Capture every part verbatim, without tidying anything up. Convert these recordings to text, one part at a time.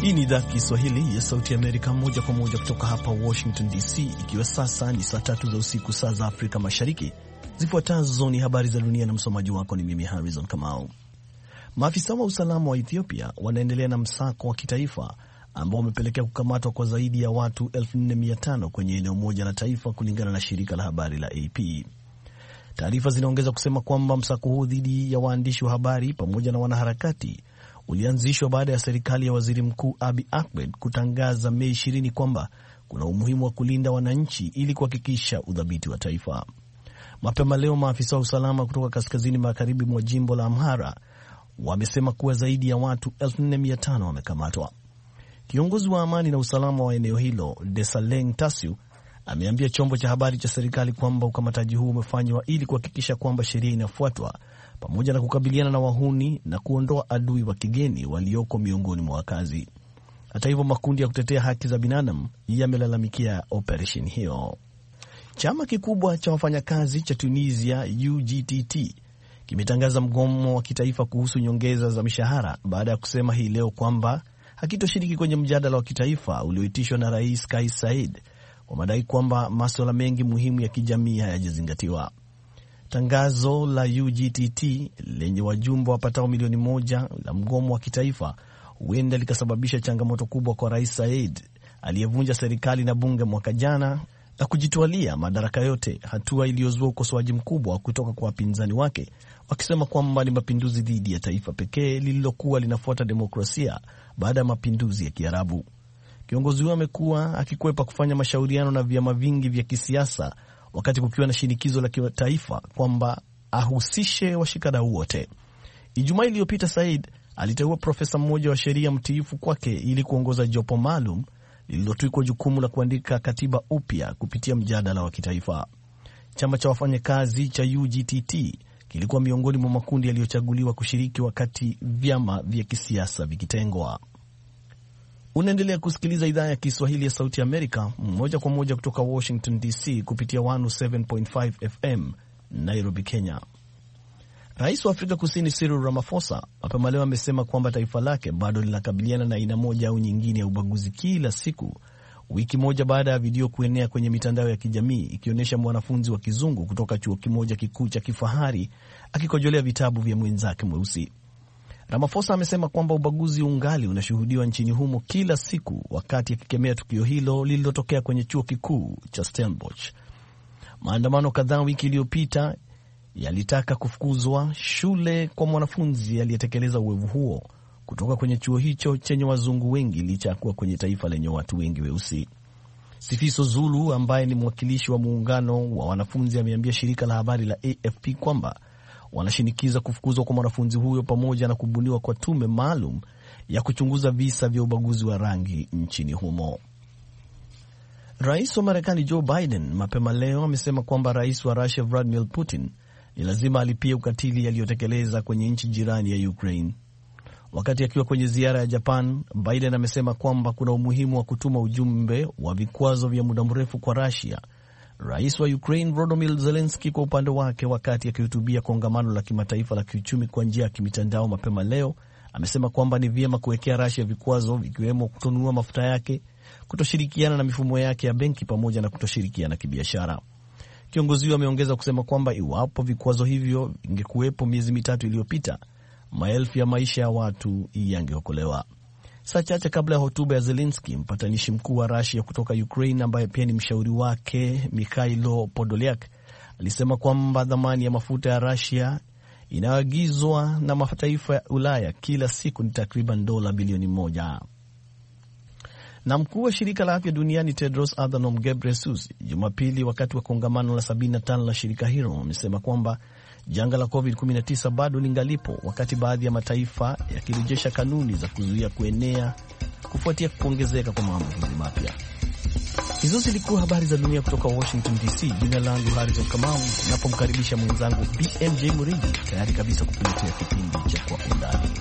Hii ni idhaa Kiswahili ya Sauti ya Amerika, moja kwa moja kutoka hapa Washington D C, ikiwa sasa ni saa tatu za usiku, saa za Afrika Mashariki. Zifuatazo ni habari za dunia na msomaji wako ni mimi Harrison Kamau. Maafisa wa usalama wa Ethiopia wanaendelea na msako wa kitaifa ambao umepelekea kukamatwa kwa zaidi ya watu elfu nne mia tano kwenye eneo moja la taifa, kulingana na shirika la habari la A P. Taarifa zinaongeza kusema kwamba msako huu dhidi ya waandishi wa habari pamoja na wanaharakati ulianzishwa baada ya serikali ya Waziri Mkuu Abiy Ahmed kutangaza Mei ishirini kwamba kuna umuhimu wa kulinda wananchi ili kuhakikisha udhabiti wa taifa. Mapema leo maafisa wa usalama kutoka kaskazini magharibi mwa jimbo la Amhara wamesema kuwa zaidi ya watu elfu nne mia tano wamekamatwa. Kiongozi wa amani na usalama wa eneo hilo, Desaleng Tasu, ameambia chombo cha habari cha serikali kwamba ukamataji huu umefanywa ili kuhakikisha kwamba sheria inafuatwa pamoja na kukabiliana na wahuni na kuondoa adui wa kigeni walioko miongoni mwa wakazi. Hata hivyo, makundi ya kutetea haki za binadamu yamelalamikia operesheni hiyo. Chama kikubwa cha wafanyakazi cha Tunisia U G T T kimetangaza mgomo wa kitaifa kuhusu nyongeza za mishahara baada ya kusema hii leo kwamba hakitoshiriki kwenye mjadala wa kitaifa ulioitishwa na Rais Kais Saied kwa madai kwamba masuala mengi muhimu ya kijamii hayajazingatiwa. Tangazo la U G T T lenye wajumbe wapatao milioni moja la mgomo wa kitaifa huenda likasababisha changamoto kubwa kwa Rais Saied aliyevunja serikali na bunge mwaka jana na kujitwalia madaraka yote, hatua iliyozua ukosoaji mkubwa kutoka kwa wapinzani wake wakisema kwamba ni mapinduzi dhidi ya taifa pekee lililokuwa linafuata demokrasia baada ya mapinduzi ya Kiarabu. Kiongozi huyo amekuwa akikwepa kufanya mashauriano na vyama vingi vya kisiasa wakati kukiwa na shinikizo la kitaifa kwamba ahusishe washikadau wote. Ijumaa iliyopita Said aliteua profesa mmoja wa sheria mtiifu kwake ili kuongoza jopo maalum lililotwikwa jukumu la kuandika katiba upya kupitia mjadala wa kitaifa. Chama cha wafanyakazi cha U G T T kilikuwa miongoni mwa makundi yaliyochaguliwa kushiriki wakati vyama vya kisiasa vikitengwa. Unaendelea kusikiliza idhaa ya Kiswahili ya Sauti ya Amerika moja kwa moja kutoka Washington D C kupitia mia moja saba nukta tano F M Nairobi, Kenya. Rais wa Afrika Kusini Cyril Ramaphosa mapema leo amesema kwamba taifa lake bado linakabiliana na aina moja au nyingine ya ubaguzi kila siku, wiki moja baada ya video kuenea kwenye mitandao ya kijamii ikionyesha mwanafunzi wa kizungu kutoka chuo kimoja kikuu cha kifahari akikojolea vitabu vya mwenzake mweusi. Ramaphosa amesema kwamba ubaguzi ungali unashuhudiwa nchini humo kila siku, wakati akikemea tukio hilo lililotokea kwenye chuo kikuu cha Stellenbosch. Maandamano kadhaa wiki iliyopita yalitaka kufukuzwa shule kwa mwanafunzi aliyetekeleza uovu huo kutoka kwenye chuo hicho chenye wazungu wengi licha ya kuwa kwenye taifa lenye watu wengi weusi. Sifiso Zulu ambaye ni mwakilishi wa muungano wa wanafunzi ameambia shirika la habari la A F P kwamba wanashinikiza kufukuzwa kwa mwanafunzi huyo pamoja na kubuniwa kwa tume maalum ya kuchunguza visa vya ubaguzi wa rangi nchini humo. Rais wa Marekani Joe Biden mapema leo amesema kwamba rais wa Russia Vladimir Putin ni lazima alipie ukatili aliyotekeleza kwenye nchi jirani ya Ukraine. Wakati akiwa kwenye ziara ya Japan, Biden amesema kwamba kuna umuhimu wa kutuma ujumbe wa vikwazo vya muda mrefu kwa Russia. Rais wa Ukraine Volodymyr Zelensky kwa upande wake, wakati akihutubia kongamano la kimataifa la kiuchumi kwa njia ya kimitandao mapema leo, amesema kwamba ni vyema kuwekea Russia vikwazo vikiwemo kutonunua mafuta yake, kutoshirikiana na mifumo yake ya benki pamoja na kutoshirikiana kibiashara. Kiongozi huyo ameongeza kusema kwamba iwapo vikwazo hivyo vingekuwepo miezi mitatu iliyopita, maelfu ya maisha ya watu yangeokolewa. Saa chache kabla ya hotuba ya Zelensky, mpatanishi mkuu wa Russia kutoka Ukraine ambaye pia ni mshauri wake Mikhailo Podolyak alisema kwamba dhamani ya mafuta ya Russia inayoagizwa na mataifa ya Ulaya kila siku ni takriban dola bilioni moja. Na mkuu wa shirika la afya duniani Tedros Adhanom Ghebreyesus Jumapili, wakati wa kongamano la sabini na tano la shirika hilo, amesema kwamba janga la covid kumi na tisa bado lingalipo, wakati baadhi ya mataifa yakirejesha kanuni za kuzuia kuenea kufuatia kuongezeka kwa maambukizi mapya. Hizo zilikuwa habari za dunia kutoka Washington D C. Jina langu Harrison Kamau, napomkaribisha mwenzangu B M J Muridi, tayari kabisa kukuletea kipindi cha Kwa Undani.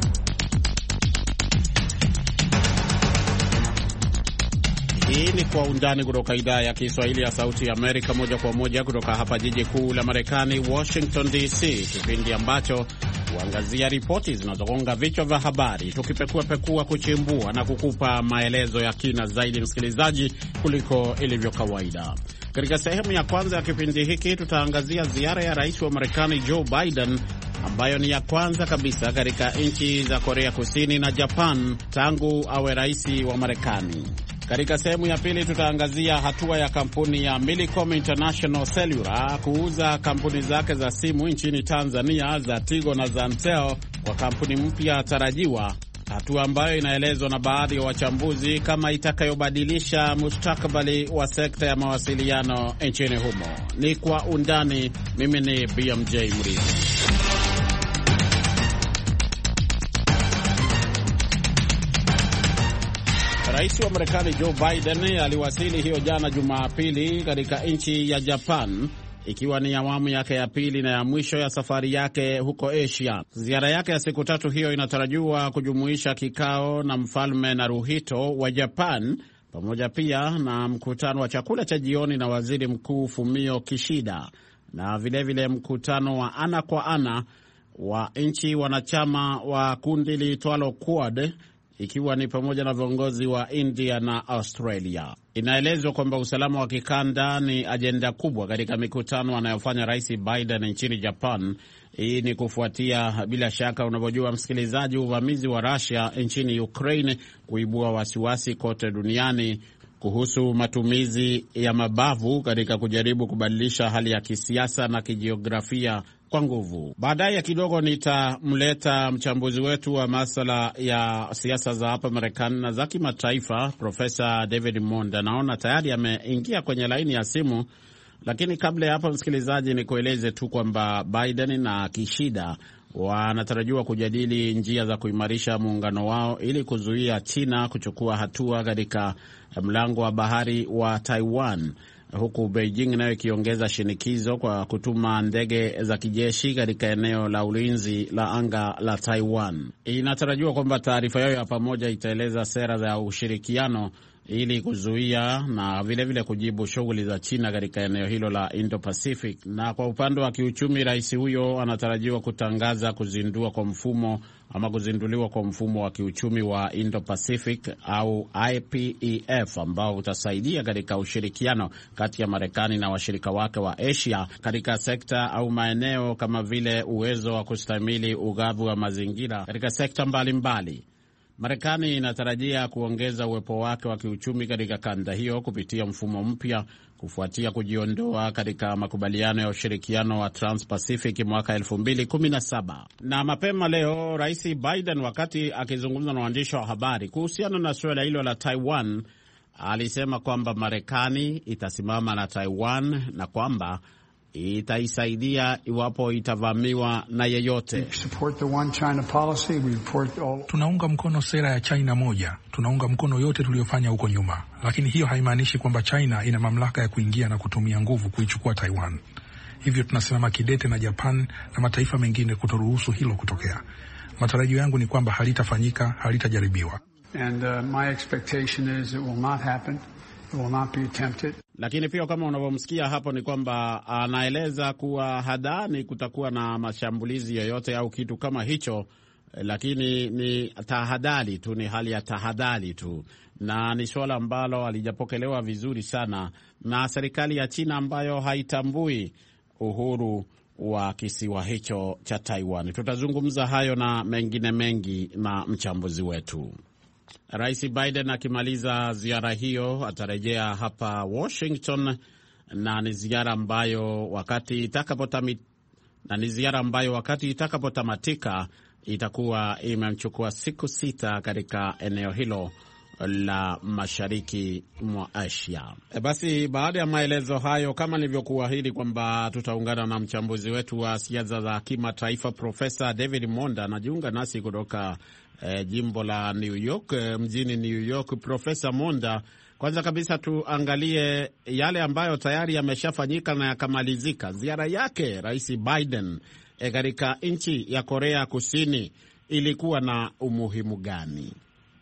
Kwa Undani kutoka idhaa ya Kiswahili ya Sauti ya Amerika, moja kwa moja kutoka hapa jiji kuu la Marekani, Washington D C, kipindi ambacho huangazia ripoti zinazogonga vichwa vya habari, tukipekua pekua, kuchimbua na kukupa maelezo ya kina zaidi, msikilizaji, kuliko ilivyo kawaida. Katika sehemu ya kwanza ya kipindi hiki tutaangazia ziara ya rais wa Marekani Joe Biden, ambayo ni ya kwanza kabisa katika nchi za Korea Kusini na Japan tangu awe rais wa Marekani. Katika sehemu ya pili tutaangazia hatua ya kampuni ya Millicom International Cellular kuuza kampuni zake za simu nchini Tanzania za Tigo na Zantel kwa kampuni mpya tarajiwa, hatua ambayo inaelezwa na baadhi ya wachambuzi kama itakayobadilisha mustakabali wa sekta ya mawasiliano nchini humo. Ni kwa undani. Mimi ni B M J Murithi. Rais wa Marekani Joe Biden aliwasili hiyo jana Jumapili katika nchi ya Japan, ikiwa ni awamu yake ya pili na ya mwisho ya safari yake huko Asia. Ziara yake ya siku tatu hiyo inatarajiwa kujumuisha kikao na Mfalme Naruhito wa Japan, pamoja pia na mkutano wa chakula cha jioni na Waziri Mkuu Fumio Kishida, na vilevile vile mkutano wa ana kwa ana wa nchi wanachama wa kundi liitwalo Quad, ikiwa ni pamoja na viongozi wa India na Australia. Inaelezwa kwamba usalama wa kikanda ni ajenda kubwa katika mikutano anayofanya Rais Biden nchini Japan. Hii ni kufuatia, bila shaka unavyojua msikilizaji, uvamizi wa Russia nchini Ukraine kuibua wasiwasi kote duniani kuhusu matumizi ya mabavu katika kujaribu kubadilisha hali ya kisiasa na kijiografia kwa nguvu. Baadaye kidogo nitamleta mchambuzi wetu wa masuala ya siasa za hapa Marekani na za kimataifa, Profesa David Monda. Naona tayari ameingia kwenye laini ya simu, lakini kabla ya hapo, msikilizaji, ni kueleze tu kwamba Biden na Kishida wanatarajiwa kujadili njia za kuimarisha muungano wao ili kuzuia China kuchukua hatua katika mlango wa bahari wa Taiwan, huku Beijing nayo ikiongeza shinikizo kwa kutuma ndege za kijeshi katika eneo la ulinzi la anga la Taiwan. Inatarajiwa kwamba taarifa yao ya pamoja itaeleza sera za ushirikiano ili kuzuia na vilevile vile kujibu shughuli za China katika eneo hilo la Indo-Pacific. Na kwa upande wa kiuchumi, rais huyo anatarajiwa kutangaza kuzindua kwa mfumo ama kuzinduliwa kwa mfumo wa kiuchumi wa Indo-Pacific au I P E F, ambao utasaidia katika ushirikiano kati ya Marekani na washirika wake wa Asia katika sekta au maeneo kama vile uwezo wa kustahimili ugavi wa mazingira katika sekta mbalimbali mbali. Marekani inatarajia kuongeza uwepo wake wa kiuchumi katika kanda hiyo kupitia mfumo mpya kufuatia kujiondoa katika makubaliano ya ushirikiano wa Trans-Pacific mwaka elfu mbili kumi na saba. Na mapema leo Rais Biden, wakati akizungumza na waandishi wa habari kuhusiana na suala hilo la Taiwan, alisema kwamba Marekani itasimama na Taiwan na kwamba itaisaidia iwapo itavamiwa na yeyote. Tunaunga mkono sera ya China moja, tunaunga mkono yote tuliyofanya huko nyuma, lakini hiyo haimaanishi kwamba China ina mamlaka ya kuingia na kutumia nguvu kuichukua Taiwan. Hivyo tunasimama kidete na Japan na mataifa mengine kutoruhusu hilo kutokea. Matarajio yangu ni kwamba halitafanyika, halitajaribiwa. And uh, my expectation is it will not happen. It will not be attempted. Lakini pia kama unavyomsikia hapo ni kwamba anaeleza kuwa hadhani kutakuwa na mashambulizi yoyote au kitu kama hicho, lakini ni tahadhari tu, ni hali ya tahadhari tu, na ni swala ambalo halijapokelewa vizuri sana na serikali ya China ambayo haitambui uhuru wa kisiwa hicho cha Taiwan. Tutazungumza hayo na mengine mengi na mchambuzi wetu. Rais Biden akimaliza ziara hiyo atarejea hapa Washington, na ni ziara ambayo wakati itakapotami na ni ziara ambayo wakati itakapotamatika itakuwa imemchukua siku sita katika eneo hilo la mashariki mwa Asia. E basi, baada ya maelezo hayo, kama nilivyokuahidi kwamba tutaungana na mchambuzi wetu wa siasa za kimataifa Profesa David Monda, anajiunga nasi kutoka eh, jimbo la New York, eh, mjini New York. Profesa Monda, kwanza kabisa tuangalie yale ambayo tayari yameshafanyika na yakamalizika. Ziara yake Rais Biden katika eh, nchi ya Korea Kusini ilikuwa na umuhimu gani?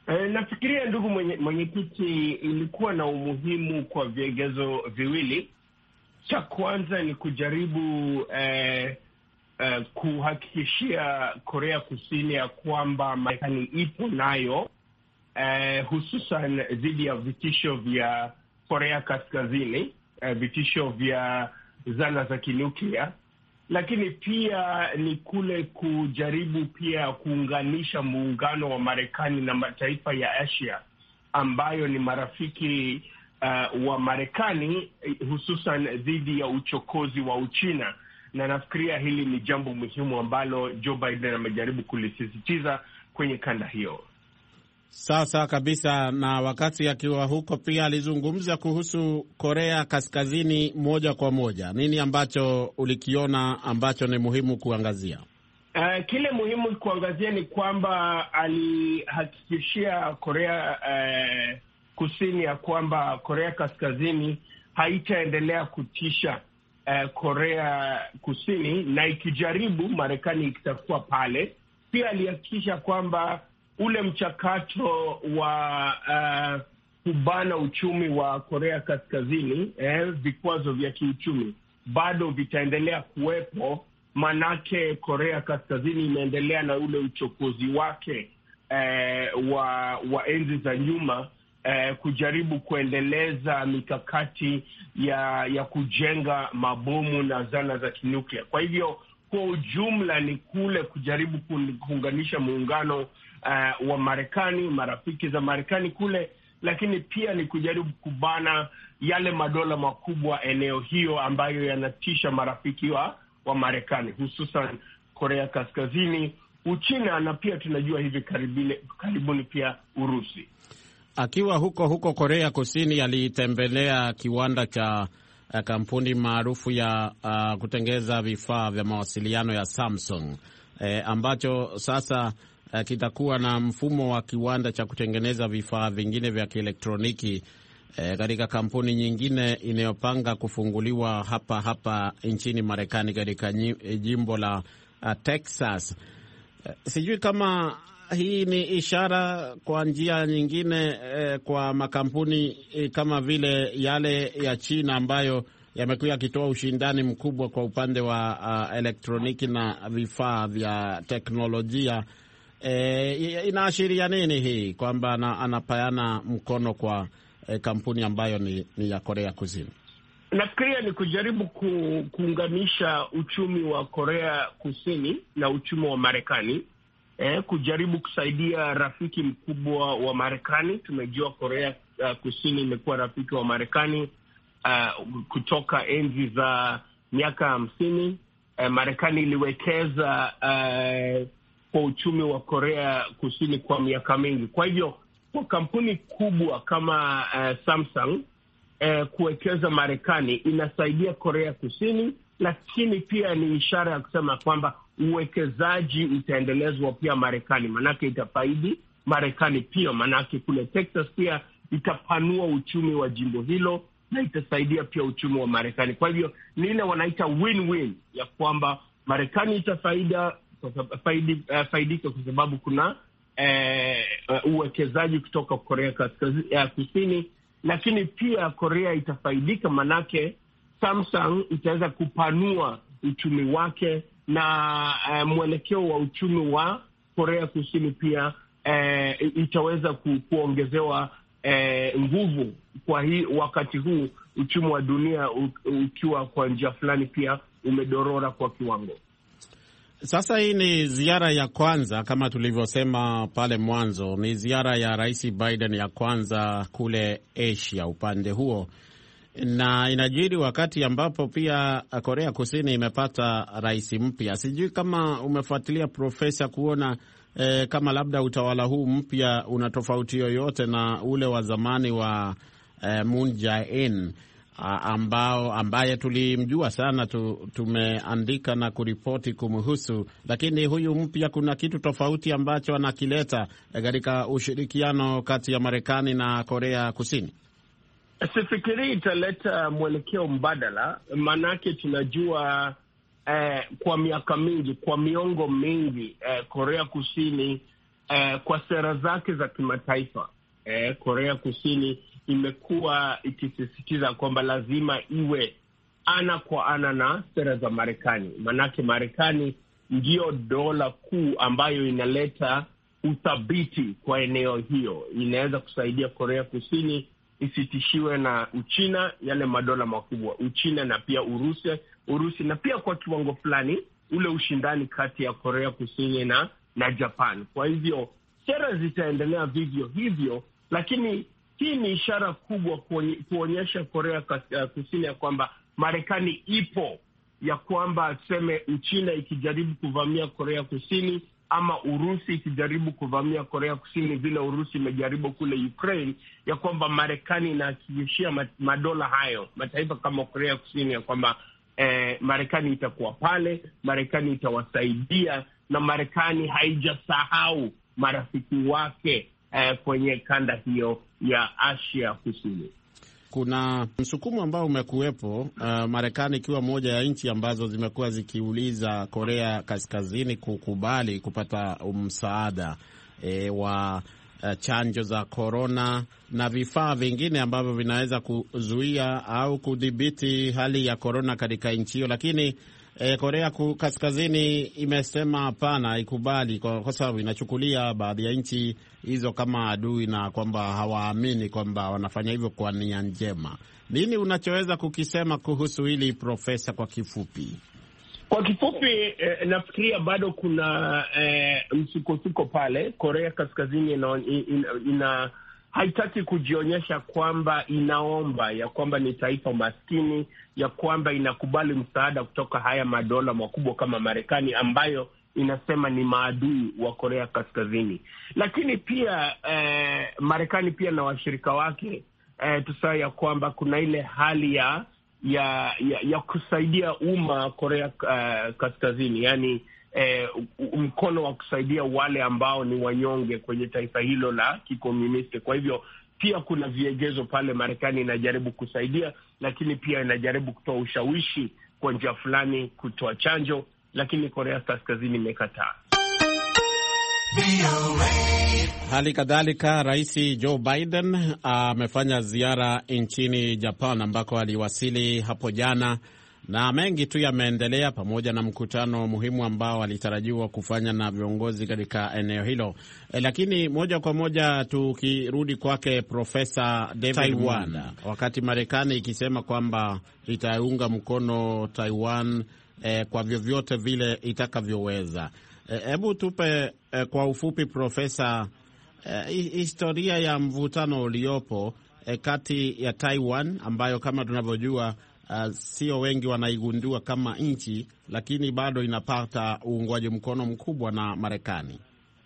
E, nafikiria ndugu mwenye, mwenyekiti, ilikuwa na umuhimu kwa vigezo viwili. Cha kwanza ni kujaribu eh, eh, kuhakikishia Korea Kusini ya kwamba Marekani ipo nayo eh, hususan dhidi ya vitisho vya Korea Kaskazini, eh, vitisho vya zana za kinuklia, lakini pia ni kule kujaribu pia kuunganisha muungano wa Marekani na mataifa ya Asia ambayo ni marafiki uh, wa Marekani, hususan dhidi ya uchokozi wa Uchina. Na nafikiria hili ni jambo muhimu ambalo Joe Biden amejaribu kulisisitiza kwenye kanda hiyo. Sasa kabisa, na wakati akiwa huko pia alizungumza kuhusu Korea Kaskazini moja kwa moja. Nini ambacho ulikiona ambacho ni muhimu kuangazia? Uh, kile muhimu kuangazia ni kwamba alihakikishia Korea uh, Kusini ya kwamba Korea Kaskazini haitaendelea kutisha uh, Korea Kusini, na ikijaribu Marekani itakuwa pale. Pia alihakikisha kwamba ule mchakato wa uh, kubana uchumi wa Korea Kaskazini, eh, vikwazo vya kiuchumi bado vitaendelea kuwepo, manake Korea Kaskazini imeendelea na ule uchokozi wake eh, wa, wa enzi za nyuma, eh, kujaribu kuendeleza mikakati ya, ya kujenga mabomu na zana za kinuklia. Kwa hivyo kwa ujumla ni kule kujaribu kuunganisha muungano Uh, wa Marekani, marafiki za Marekani kule, lakini pia ni kujaribu kubana yale madola makubwa eneo hiyo ambayo yanatisha marafiki wa, wa Marekani, hususan Korea Kaskazini, Uchina, na pia tunajua hivi karibuni, karibuni pia Urusi. Akiwa huko huko Korea Kusini, alitembelea kiwanda cha uh, kampuni maarufu ya uh, kutengeza vifaa vya mawasiliano ya Samsung, eh, ambacho sasa Uh, kitakuwa na mfumo wa kiwanda cha kutengeneza vifaa vingine vya kielektroniki uh, katika kampuni nyingine inayopanga kufunguliwa hapa hapa nchini Marekani katika jimbo la uh, Texas. Uh, sijui kama hii ni ishara kwa njia nyingine uh, kwa makampuni uh, kama vile yale ya China ambayo yamekuwa yakitoa ushindani mkubwa kwa upande wa uh, elektroniki na vifaa vya teknolojia. E, inaashiria nini hii kwamba anapayana mkono kwa e, kampuni ambayo ni, ni ya Korea Kusini? Nafikiria ni kujaribu ku, kuunganisha uchumi wa Korea Kusini na uchumi wa Marekani, e, kujaribu kusaidia rafiki mkubwa wa Marekani. Tumejua Korea uh, Kusini imekuwa rafiki wa Marekani uh, kutoka enzi za miaka hamsini. Uh, Marekani iliwekeza uh, kwa uchumi wa Korea Kusini kwa miaka mingi. Kwa hivyo kwa kampuni kubwa kama uh, Samsung uh, kuwekeza Marekani inasaidia Korea Kusini, lakini pia ni ishara ya kusema kwamba uwekezaji utaendelezwa pia Marekani, manake itafaidi Marekani pia, manake kule Texas pia itapanua uchumi wa jimbo hilo na itasaidia pia uchumi wa Marekani. Kwa hivyo ni ile wanaita win-win ya kwamba Marekani itafaida Faidi, uh, faidika kwa sababu kuna uh, uwekezaji kutoka Korea Kaskazini, uh, Kusini, lakini pia Korea itafaidika manake Samsung itaweza kupanua uchumi wake na uh, mwelekeo wa uchumi wa Korea Kusini pia uh, itaweza ku, kuongezewa uh, nguvu. Kwa hii wakati huu uchumi wa dunia u, ukiwa kwa njia fulani pia umedorora kwa kiwango. Sasa hii ni ziara ya kwanza, kama tulivyosema pale mwanzo, ni ziara ya Rais Biden ya kwanza kule Asia upande huo, na inajiri wakati ambapo pia Korea Kusini imepata rais mpya. Sijui kama umefuatilia, Profesa, kuona eh, kama labda utawala huu mpya una tofauti yoyote na ule wa zamani wa eh, Moon Jae-in ambao ambaye tulimjua sana tu, tumeandika na kuripoti kumhusu, lakini huyu mpya kuna kitu tofauti ambacho anakileta katika ushirikiano kati ya Marekani na Korea Kusini. Sifikiri italeta mwelekeo mbadala, manake tunajua eh, kwa miaka mingi, kwa miongo mingi eh, Korea Kusini eh, kwa sera zake za kimataifa, eh, Korea Kusini imekuwa ikisisitiza kwamba lazima iwe ana kwa ana na sera za Marekani. Manake Marekani ndio dola kuu ambayo inaleta uthabiti kwa eneo hiyo. Inaweza kusaidia Korea Kusini isitishiwe na Uchina, yale madola makubwa, Uchina na pia Urusi, Urusi na pia kwa kiwango fulani ule ushindani kati ya Korea Kusini na na Japan. Kwa hivyo sera zitaendelea vivyo hivyo, lakini hii ni ishara kubwa kuonyesha Korea Kusini ya kwamba Marekani ipo, ya kwamba tuseme Uchina ikijaribu kuvamia Korea Kusini ama Urusi ikijaribu kuvamia Korea Kusini vile Urusi imejaribu kule Ukraine, ya kwamba Marekani inahakikishia madola hayo, mataifa kama Korea Kusini, ya kwamba eh, Marekani itakuwa pale, Marekani itawasaidia, na Marekani haijasahau marafiki wake eh, kwenye kanda hiyo ya Asia Kusini. Kuna msukumo ambao umekuwepo, uh, Marekani ikiwa moja ya nchi ambazo zimekuwa zikiuliza Korea Kaskazini kukubali kupata msaada e, wa uh, chanjo za korona na vifaa vingine ambavyo vinaweza kuzuia au kudhibiti hali ya korona katika nchi hiyo, lakini E, Korea Kaskazini imesema hapana, ikubali kwa, kwa sababu inachukulia baadhi ya nchi hizo kama adui na kwamba hawaamini kwamba wanafanya hivyo kwa nia njema. Nini unachoweza kukisema kuhusu hili, Profesa, kwa kifupi? Kwa kifupi, eh, nafikiria bado kuna eh, msukosuko pale. Korea Kaskazini ina, ina, ina haitaki kujionyesha kwamba inaomba, ya kwamba ni taifa maskini, ya kwamba inakubali msaada kutoka haya madola makubwa kama Marekani ambayo inasema ni maadui wa Korea Kaskazini. Lakini pia eh, Marekani pia na washirika wake eh, tusahau ya kwamba kuna ile hali ya ya, ya, ya kusaidia umma Korea uh, Kaskazini, yani eh, mkono wa kusaidia wale ambao ni wanyonge kwenye taifa hilo la kikomunisti. Kwa hivyo pia kuna viegezo pale. Marekani inajaribu kusaidia, lakini pia inajaribu kutoa ushawishi kwa njia fulani kutoa chanjo, lakini Korea Kaskazini imekataa. Hali kadhalika Rais Joe Biden amefanya uh, ziara nchini Japan ambako aliwasili hapo jana, na mengi tu yameendelea, pamoja na mkutano muhimu ambao alitarajiwa kufanya na viongozi katika eneo hilo. E, lakini moja kwa moja tukirudi kwake Profesa David Monda, wakati Marekani ikisema kwamba itaunga mkono Taiwan e, kwa vyovyote vile itakavyoweza. Hebu e, tupe e, kwa ufupi Profesa, e, historia ya mvutano uliopo e, kati ya Taiwan ambayo kama tunavyojua Uh, sio wengi wanaigundua kama nchi, lakini bado inapata uungwaji mkono mkubwa na Marekani.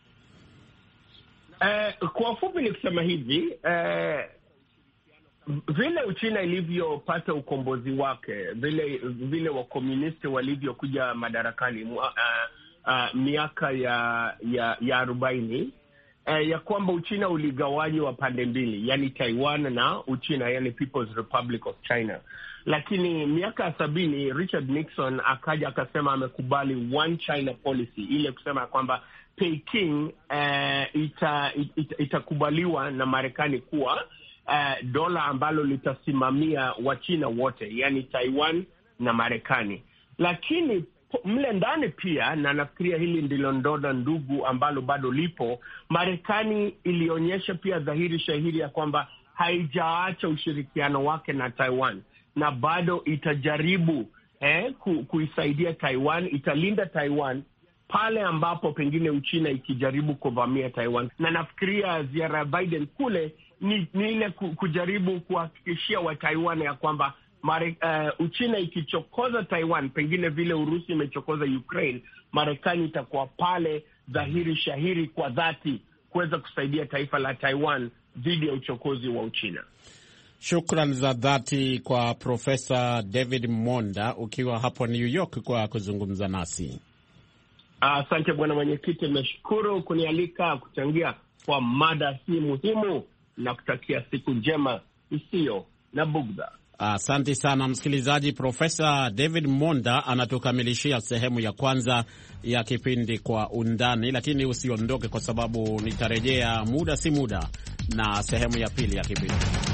Uh, kwa ufupi ni kusema hivi, uh, vile Uchina ilivyopata ukombozi wake, vile vile wakomunisti walivyokuja madarakani uh, uh, miaka ya ya ya arobaini, uh, ya kwamba Uchina uligawanywa pande mbili, yani Taiwan na Uchina, yani People's Republic of China. Lakini miaka ya sabini Richard Nixon akaja akasema amekubali one China policy, ile kusema kwamba Peking uh, ita, ita, itakubaliwa na Marekani kuwa uh, dola ambalo litasimamia Wachina wote, yani Taiwan na Marekani. Lakini mle ndani pia, na nafikiria hili ndilo ndoda ndugu ambalo bado lipo, Marekani ilionyesha pia dhahiri shahiri ya kwamba haijaacha ushirikiano wake na Taiwan, na bado itajaribu eh, ku, kuisaidia Taiwan, italinda Taiwan pale ambapo pengine Uchina ikijaribu kuvamia Taiwan. Na nafikiria ziara ya Biden kule ni, ni ile kujaribu kuhakikishia wa Taiwan ya kwamba Mare, uh, Uchina ikichokoza Taiwan, pengine vile Urusi imechokoza Ukraine, Marekani itakuwa pale dhahiri shahiri kwa dhati kuweza kusaidia taifa la Taiwan dhidi ya uchokozi wa Uchina. Shukran za dhati kwa Profesa David Monda ukiwa hapo New York kwa kuzungumza nasi. Asante uh, bwana mwenyekiti, nimeshukuru kunialika kuchangia kwa mada hii muhimu na kutakia siku njema isiyo na bugdha. Asante uh, sana msikilizaji. Profesa David Monda anatukamilishia sehemu ya kwanza ya kipindi Kwa Undani, lakini usiondoke kwa sababu nitarejea muda si muda na sehemu ya pili ya kipindi.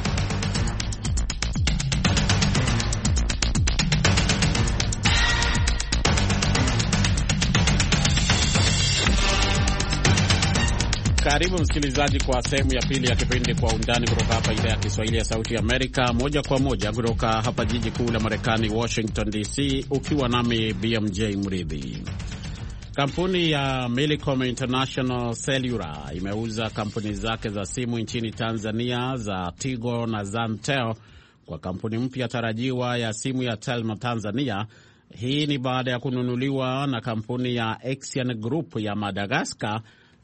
Karibu msikilizaji kwa sehemu ya pili ya kipindi Kwa Undani kutoka hapa idhaa ya Kiswahili ya Sauti ya Amerika, moja kwa moja kutoka hapa jiji kuu la Marekani, Washington D C, ukiwa nami B M J Mridhi. Kampuni ya Millicom International Cellular imeuza kampuni zake za simu nchini Tanzania za Tigo na Zantel kwa kampuni mpya tarajiwa ya simu ya Telma Tanzania. Hii ni baada ya kununuliwa na kampuni ya Axian Group ya Madagascar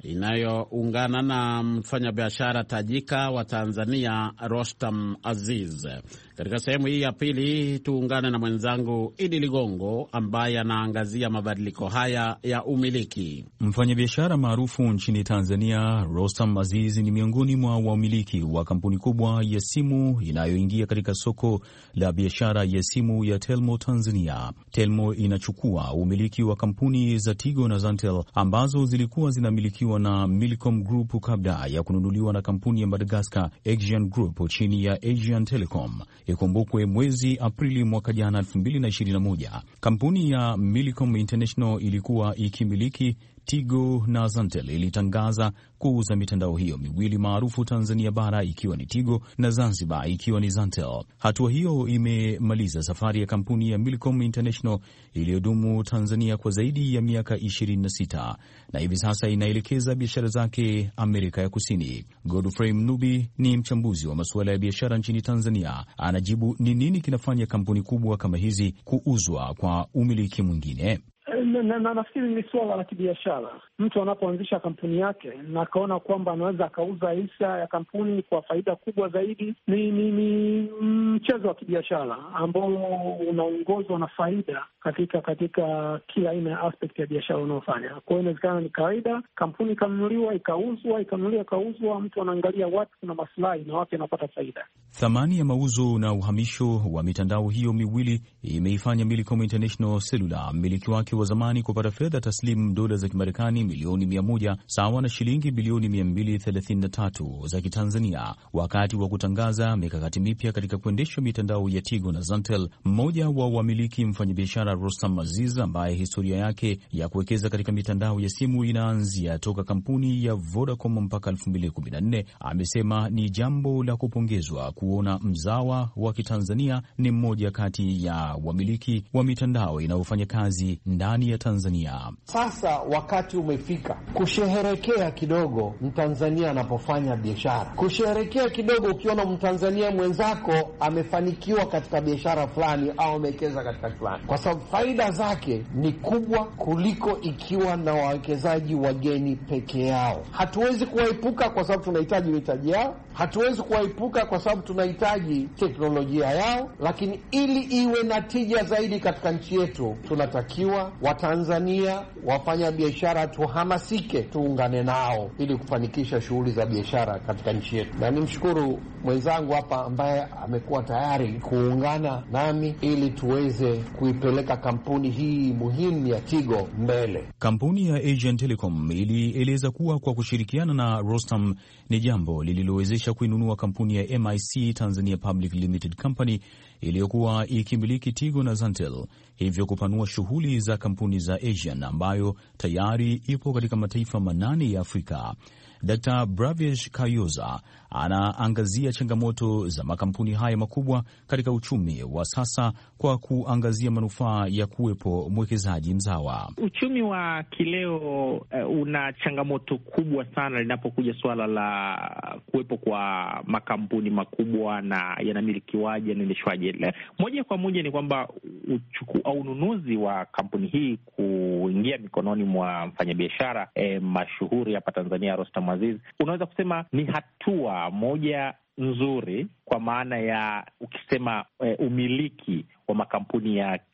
inayoungana na mfanyabiashara tajika wa Tanzania Rostam Aziz. Katika sehemu hii ya pili tuungane na mwenzangu Idi Ligongo ambaye anaangazia mabadiliko haya ya umiliki. Mfanyabiashara maarufu nchini Tanzania Rostam Aziz ni miongoni mwa wamiliki wa kampuni kubwa ya simu inayoingia katika soko la biashara ya simu ya Telmo Tanzania. Telmo inachukua umiliki wa kampuni za Tigo na Zantel ambazo zilikuwa zinamilikiwa na Millicom Group kabla ya kununuliwa na kampuni ya Madagascar Axian Group chini ya Axian Telecom. Ikumbukwe mwezi Aprili mwaka jana elfu mbili na ishirini na moja, kampuni ya Millicom International ilikuwa ikimiliki Tigo na Zantel ilitangaza kuuza mitandao hiyo miwili maarufu Tanzania bara ikiwa ni Tigo na Zanzibar ikiwa ni Zantel. Hatua hiyo imemaliza safari ya kampuni ya Millicom International iliyodumu Tanzania kwa zaidi ya miaka ishirini na sita na hivi sasa inaelekeza biashara zake Amerika ya Kusini. Godfrey Mnubi ni mchambuzi wa masuala ya biashara nchini Tanzania. Anajibu ni nini kinafanya kampuni kubwa kama hizi kuuzwa kwa umiliki mwingine. Na, na, na nafikiri ni suala la kibiashara. Mtu anapoanzisha kampuni yake na akaona kwamba anaweza akauza hisa ya kampuni kwa faida kubwa zaidi, ni ni, ni mchezo wa kibiashara ambao unaongozwa na faida katika katika kila aina ya aspect ya biashara unaofanya. Kwa hiyo inawezekana ni kawaida kampuni ikanunuliwa ikauzwa, ikanunuliwa ikauzwa, mtu anaangalia wapi kuna maslahi na wapi anapata faida. Thamani ya mauzo na uhamisho wa mitandao hiyo miwili imeifanya Millicom International Cellular, mmiliki wake wa zamani, kupata fedha taslimu dola za Kimarekani milioni mia moja sawa na shilingi bilioni mia mbili thelathini na tatu za Kitanzania wakati wa kutangaza mikakati mipya katika kuendesha mitandao ya Tigo na Zantel. Mmoja wa wamiliki, mfanyabiashara Rostam Aziz, ambaye historia yake ya kuwekeza katika mitandao ya simu inaanzia toka kampuni ya Vodacom mpaka elfu mbili kumi na nne, amesema ni jambo la kupongezwa kuona mzawa wa Kitanzania ni mmoja kati ya wamiliki wa mitandao inayofanya kazi ndani ya Tanzania. Sasa wakati umefika kusherehekea kidogo Mtanzania anapofanya biashara, kusherehekea kidogo ukiona Mtanzania mwenzako amefanikiwa katika biashara fulani au amewekeza katika fulani, kwa sababu faida zake ni kubwa kuliko ikiwa na wawekezaji wageni peke yao. Hatuwezi kuwaepuka kwa sababu tunahitaji mitaji yao, hatuwezi kuwaepuka kwa sababu tunahitaji teknolojia yao, lakini ili iwe na tija zaidi katika nchi yetu tunatakiwa Watanzania wafanya biashara tuhamasike, tuungane nao ili kufanikisha shughuli za biashara katika nchi yetu. Na nimshukuru mwenzangu hapa ambaye amekuwa tayari kuungana nami ili tuweze kuipeleka kampuni hii muhimu ya Tigo mbele. Kampuni ya Axian Telecom ilieleza kuwa kwa kushirikiana na Rostam ni jambo lililowezesha kuinunua kampuni ya M I C Tanzania Public Limited Company iliyokuwa ikimiliki Tigo na Zantel, hivyo kupanua shughuli za kampuni za Axian ambayo tayari ipo katika mataifa manane ya Afrika. Daktari Bravesh Kayoza anaangazia changamoto za makampuni haya makubwa katika uchumi wa sasa kwa kuangazia manufaa ya kuwepo mwekezaji mzawa. Uchumi wa kileo uh, una changamoto kubwa sana linapokuja suala la kuwepo kwa makampuni makubwa na yanamilikiwaje, yanaendeshwaje. Moja kwa moja ni kwamba uchuku au ununuzi wa kampuni hii kuingia mikononi mwa mfanyabiashara eh, mashuhuri hapa Tanzania Rostam Aziz, unaweza kusema ni hatua moja nzuri, kwa maana ya ukisema e, umiliki wa makampuni ya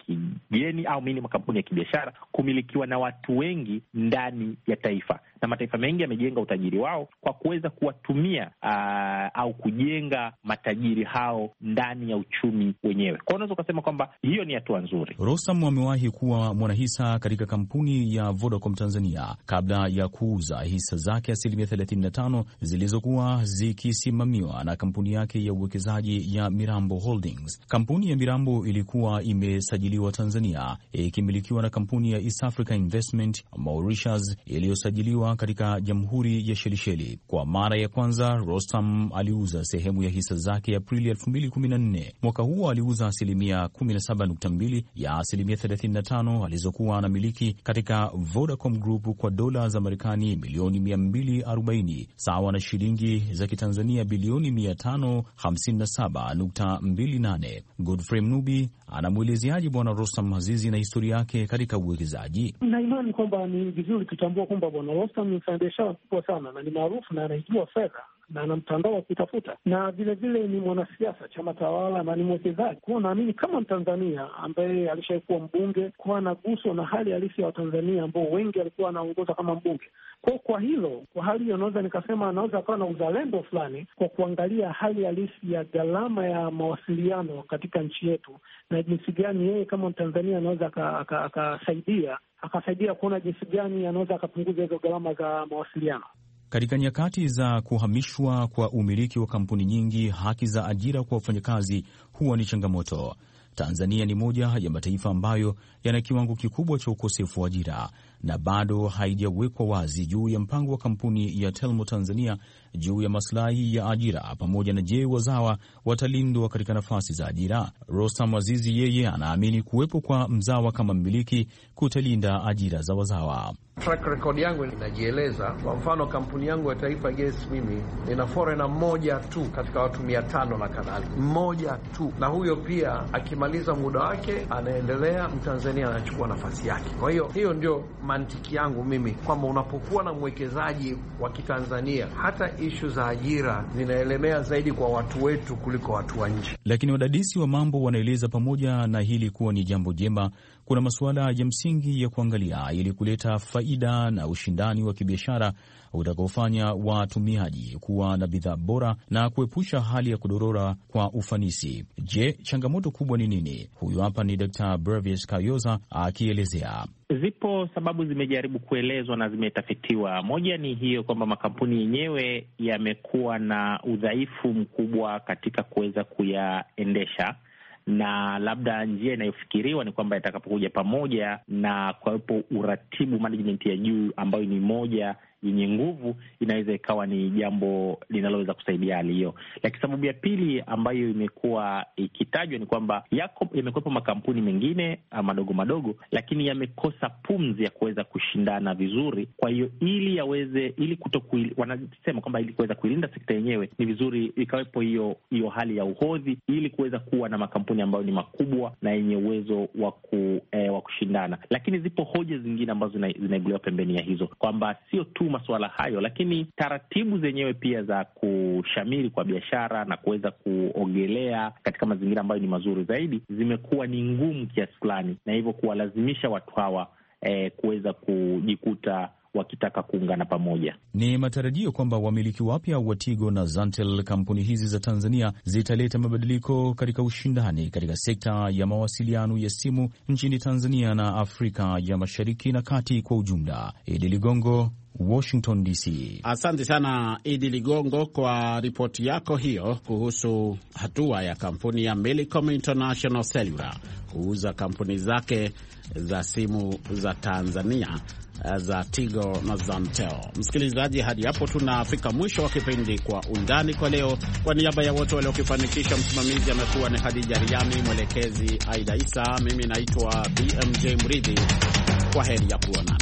kigeni au mini makampuni ya kibiashara kumilikiwa na watu wengi ndani ya taifa, na mataifa mengi yamejenga utajiri wao kwa kuweza kuwatumia aa, au kujenga matajiri hao ndani ya uchumi wenyewe. Kwa hiyo unaweza ukasema kwamba hiyo ni hatua nzuri. Rostam amewahi kuwa mwanahisa katika kampuni ya Vodacom Tanzania kabla ya kuuza hisa zake asilimia thelathini na tano zilizokuwa zikisimamiwa na kampuni yake ya uwekezaji ya Mirambo Holdings. Kampuni ya Mirambo ilikuwa imesajiliwa Tanzania ikimilikiwa na kampuni ya East Africa Investment Mauritius iliyosajiliwa katika Jamhuri ya Shelisheli. Kwa mara ya kwanza Rostam aliuza sehemu ya hisa zake Aprili elfu mbili kumi na nne. Mwaka huo aliuza asilimia kumi na saba nukta mbili ya asilimia thelathini na tano alizokuwa anamiliki katika Vodacom Group kwa dola za Marekani milioni mia mbili arobaini sawa na shilingi za Kitanzania bilioni mia tano hamsini na saba nukta mbili nane. Godfrey Mnubi anamwelezeaje Bwana Rostam Azizi na historia yake katika uwekezaji? Na imani kwamba ni vizuri kutambua kwamba Bwana Rostam ni mfanyabiashara mkubwa sana na ni maarufu na anaijua fedha na ana mtandao wa kutafuta, na vile vile ni mwanasiasa, chama tawala, na ni mwekezaji. Kwa naamini kama Mtanzania ambaye alishaikuwa mbunge, kwa anaguswa na hali halisi ya Watanzania ambao wengi alikuwa anaongoza kama mbunge. Kwa kwa hilo, kwa hali hiyo naweza nikasema anaweza akawa na uzalendo fulani kwa kuangalia hali halisi ya gharama ya mawasiliano katika nchi yetu na jinsi gani yeye kama Mtanzania anaweza akasaidia akasaidia kuona jinsi gani anaweza akapunguza hizo gharama za mawasiliano. Katika nyakati za kuhamishwa kwa umiliki wa kampuni nyingi, haki za ajira kwa wafanyakazi huwa ni changamoto. Tanzania ni moja ya mataifa ambayo yana kiwango kikubwa cha ukosefu wa ajira na bado haijawekwa wazi juu ya mpango wa kampuni ya Telmo Tanzania juu ya maslahi ya ajira pamoja na je, wazawa watalindwa katika nafasi za ajira. Rostam Azizi yeye anaamini kuwepo kwa mzawa kama mmiliki kutalinda ajira za wazawa. Track record yangu inajieleza. Kwa mfano, kampuni yangu ya Taifa Gas, mimi nina foreigner mmoja tu katika watu mia tano na kadhalika, mmoja tu, na huyo pia akimaliza muda wake anaendelea, Mtanzania anachukua nafasi yake. Kwa hiyo hiyo ndio mantiki yangu mimi, kwamba unapokuwa na mwekezaji wa Kitanzania, hata ishu za ajira zinaelemea zaidi kwa watu wetu kuliko watu wa nje. Lakini wadadisi wa mambo wanaeleza pamoja na hili kuwa ni jambo jema, kuna masuala ya msingi ya kuangalia ili kuleta faida na ushindani wa kibiashara utakaofanya watumiaji kuwa na bidhaa bora na kuepusha hali ya kudorora kwa ufanisi. Je, changamoto kubwa ni nini? Huyu hapa ni Daktari Brevis Kayoza akielezea. Zipo sababu zimejaribu kuelezwa na zimetafitiwa. Moja ni hiyo kwamba makampuni yenyewe yamekuwa na udhaifu mkubwa katika kuweza kuyaendesha, na labda njia inayofikiriwa ni kwamba yatakapokuja pamoja na kuwepo uratibu, management ya juu ambayo ni moja yenye nguvu, inaweza ikawa ni jambo linaloweza kusaidia hali hiyo. Lakini sababu ya pili ambayo imekuwa ikitajwa ni kwamba yako yamekuwepo makampuni mengine madogo madogo, lakini yamekosa pumzi ya kuweza kushindana vizuri. Kwa hiyo ili yaweze ili kutoku wanasema kwamba ili kuweza kuilinda sekta yenyewe ni vizuri ikawepo hiyo hiyo hali ya uhodhi, ili kuweza kuwa na makampuni ambayo ni makubwa na yenye uwezo wa ku, eh, wa kushindana. Lakini zipo hoja zingine ambazo zinaibuliwa pembeni ya hizo, kwamba sio tu masuala hayo, lakini taratibu zenyewe pia za kushamiri kwa biashara na kuweza kuogelea katika mazingira ambayo ni mazuri zaidi zimekuwa ni ngumu kiasi fulani, na hivyo kuwalazimisha watu hawa eh, kuweza kujikuta wakitaka kuungana pamoja. Ni matarajio kwamba wamiliki wapya wa Tigo na Zantel, kampuni hizi za Tanzania, zitaleta mabadiliko katika ushindani katika sekta ya mawasiliano ya simu nchini Tanzania na Afrika ya Mashariki na Kati kwa ujumla. Idi Ligongo, Washington D C. Asante sana Idi Ligongo kwa ripoti yako hiyo kuhusu hatua ya kampuni ya Millicom International Cellular kuuza kampuni zake za simu za Tanzania za Tigo na Zantel. Msikilizaji, hadi hapo tunafika mwisho wa kipindi Kwa Undani kwa leo. Kwa niaba ya wote waliokifanikisha, msimamizi amekuwa ni Hadija Riami, mwelekezi Aida Isa, mimi naitwa B M J Mridhi. Kwa heri ya kuona.